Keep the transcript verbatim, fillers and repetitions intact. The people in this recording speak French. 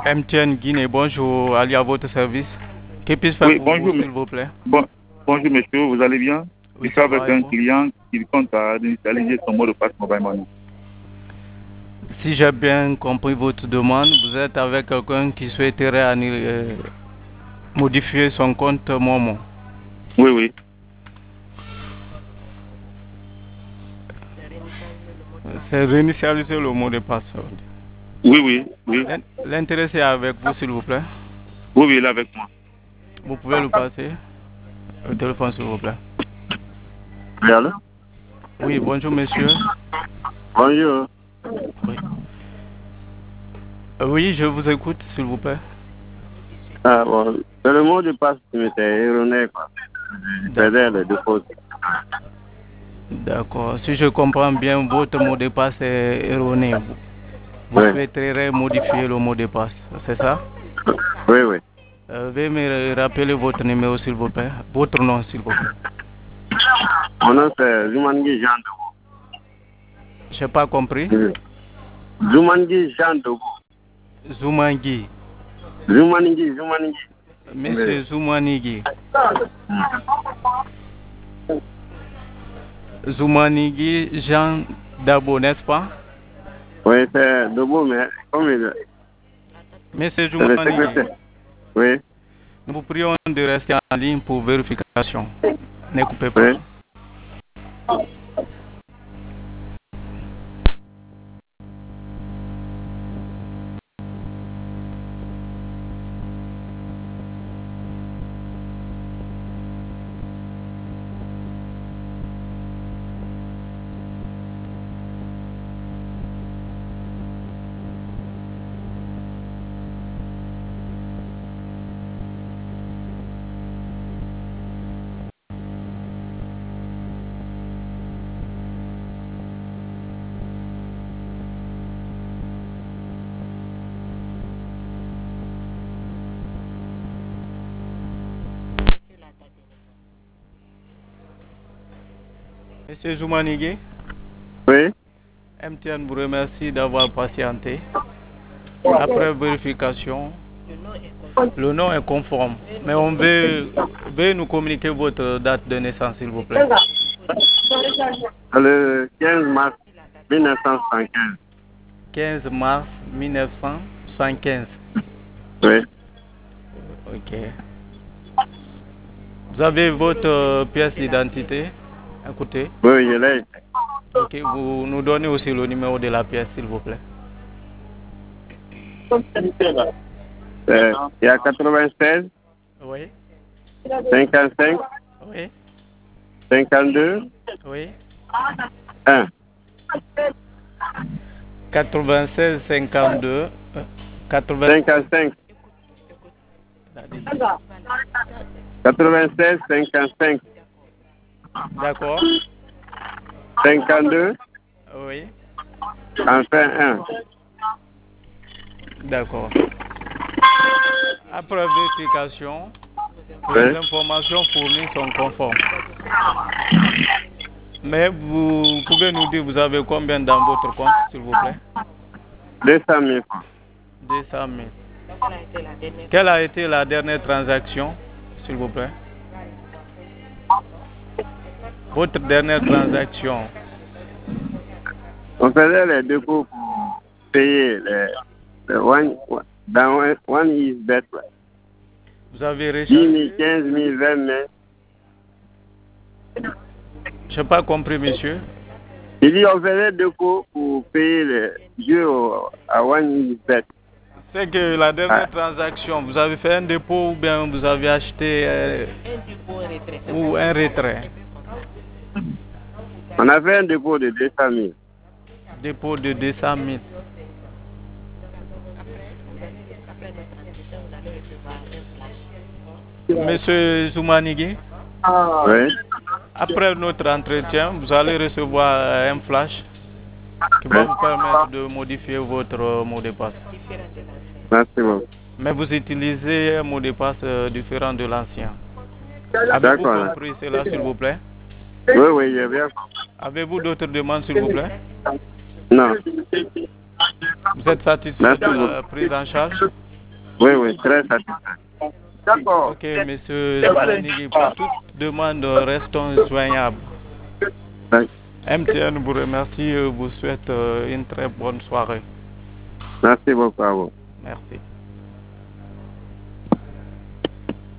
M T N Guinée, bonjour, Ali à votre service. Que puis-je faire Oui, pour bonjour, vous, s'il vous plaît? Bon, bonjour monsieur, vous allez bien? Oui, Je suis ça avec va, et un vous? client qui compte à initialiser son mot de passe mobile money. Si j'ai bien compris votre demande, vous êtes avec quelqu'un qui souhaiterait annuler, euh, modifier son compte Momo. Oui, oui. C'est réinitialiser le mot de passe. Oui, oui, oui. L'intéressé est avec vous, s'il vous plaît. Oui, oui, il est avec moi. Vous pouvez le passer au téléphone, s'il vous plaît. Oui, allô? Oui, bonjour, monsieur. Bonjour. Oui. Euh, Oui, je vous écoute, s'il vous plaît. Ah, bon, c'est le mot de passe qui m'était erroné, quoi. Je faisais le dépôt. D'accord. Si je comprends bien, votre mot de passe est erroné. Vous, vous Oui. souhaiterez modifier le mot de passe, c'est ça? Oui, oui. Euh, veuillez me rappeler votre numéro, s'il vous plaît. Votre nom, s'il vous plaît. Mon nom, c'est Zoumangui Jean Dogo. Je n'ai pas compris. Oui. Zoumangui Jean Dogo. Zoumangui. Zoumangui, Zoumangui. Monsieur Zoumanigui. Zoumanigui Jean Dabo, n'est-ce pas? Oui, c'est Dogo, mais comme il Monsieur c'est le Zoumanigui, secrétaire. Oui, nous vous prions de rester en ligne pour vérification. Ne coupez pas. oui. Monsieur Zoumanigui, Oui. M T N vous remercie d'avoir patienté. Après vérification, le nom est conforme. Mais on veut, veut nous communiquer votre date de naissance, s'il vous plaît. Le quinze mars mille neuf cent soixante-quinze. quinze mars mille neuf cent soixante-quinze. Oui. Ok. Vous avez votre euh, pièce d'identité à côté? Oui, je l'ai. Ok, vous nous donnez aussi le numéro de la pièce, s'il vous plaît. Euh, il y a quatre-vingt-seize, Oui, cinquante-cinq, oui, cinquante-deux, oui. un. quatre-vingt-seize, cinquante-deux, euh, quatre-vingts. cinquante-cinq. quatre-vingt-seize, cinquante-cinq. D'accord. cinquante-deux, Oui, enfin un. d'accord. Après vérification, Oui. les informations fournies sont conformes. Mais vous pouvez nous dire, vous avez combien dans votre compte, s'il vous plaît? deux cent mille francs. deux cent mille. Quelle a été la dernière transaction, s'il vous plaît? Votre dernière transaction. On faisait les dépôts pour payer les, les one, dans one, one is bet. Vous avez dix mille, rechargé? quinze mille, vingt mille. Je n'ai pas compris, monsieur. Il dit on faisait dépôts pour payer les jeux au- à one is bet. C'est que la dernière Ah. transaction, vous avez fait un dépôt ou bien vous avez acheté euh, ou un retrait? On a fait un dépôt de deux cent mille. Dépôt de deux cent mille. Monsieur Zoumanigui, Oui. après notre entretien, vous allez recevoir un flash qui va Oui. vous permettre de modifier votre mot de passe. Merci beaucoup. Mais vous utilisez un mot de passe euh, différent de l'ancien. Avez-vous D'accord. compris cela, s'il vous plaît? Oui, oui, j'ai bien compris. Avez-vous d'autres demandes, s'il vous plaît? Non. Vous êtes satisfait Merci de la beaucoup. prise en charge? Oui, oui, très satisfait. D'accord. Ok, monsieur Nigui, pour toute demande, restons joignables. Oui. M T N vous remercie et vous souhaite une très bonne soirée. Merci beaucoup à vous. Merci.